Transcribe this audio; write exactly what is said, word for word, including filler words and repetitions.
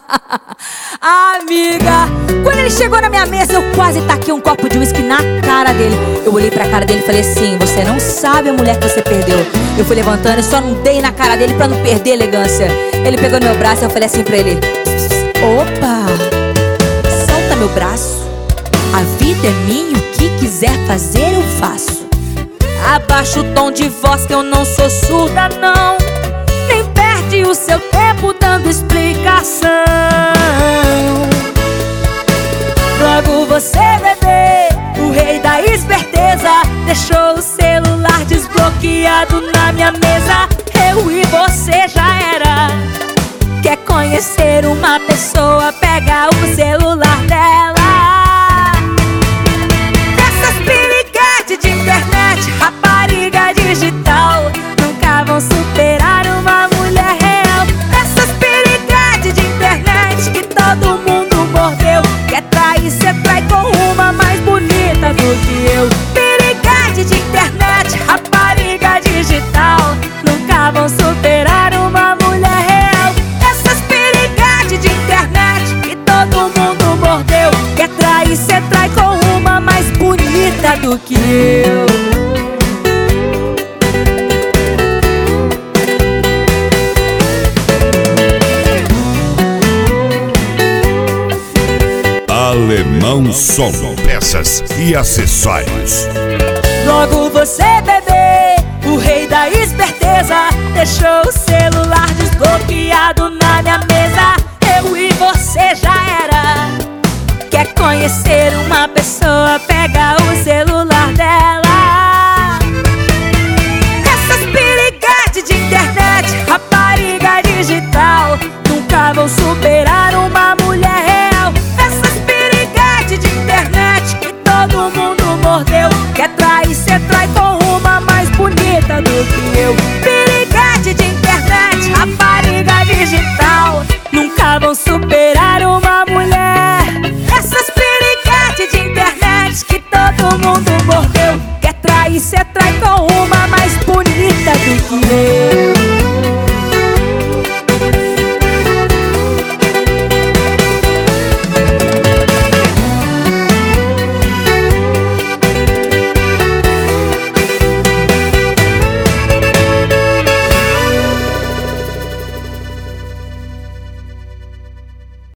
Amiga, quando ele chegou na minha mesa, eu quase taquei um copo de uísque na cara dele. Eu olhei pra cara dele e falei assim: você não sabe a mulher que você perdeu. Eu fui levantando e só não dei na cara dele pra não perder a elegância. Ele pegou no meu braço e eu falei assim pra ele: opa, solta meu braço. A vida é minha, o que quiser fazer eu faço. Abaixa o tom de voz que eu não sou surda não. Nem perde o seu tempo dando explicação. Logo você, bebê, o rei da esperteza, deixou o celular desbloqueado na minha mesa. Eu e você já era. Quer conhecer uma pessoa, pega o celular dela. Essas piriguetes de internet, rapariga digital, nunca vão superar uma mulher real. Essas piriguetes de internet que todo mundo mordeu. Quer trair, cê trai com uma mais bonita do que eu. Piriguete de internet, rapariga digital, nunca vão superar uma mulher real. Essas piriguetes de internet que todo mundo mordeu. Quer trair, cê trai com uma mais bonita do que eu. Alemão Som, peças e acessórios. Logo você, bebê, o rei da esperteza, deixou o celular desbloqueado na minha mesa. Eu e você já era. Quer conhecer uma pessoa, pega o celular dela. Essas piriguetes de internet, rapariga digital, nunca vão superar uma mulher real. Essas piriguetes de internet que todo mundo mordeu. Quer trair, cê trai com uma mais bonita do que eu. Piriguete de internet, rapariga digital, nunca vão superar uma mulher. Essas piriguetes de internet que todo mundo mordeu. Quer trair, cê trai com uma mais bonita do que eu.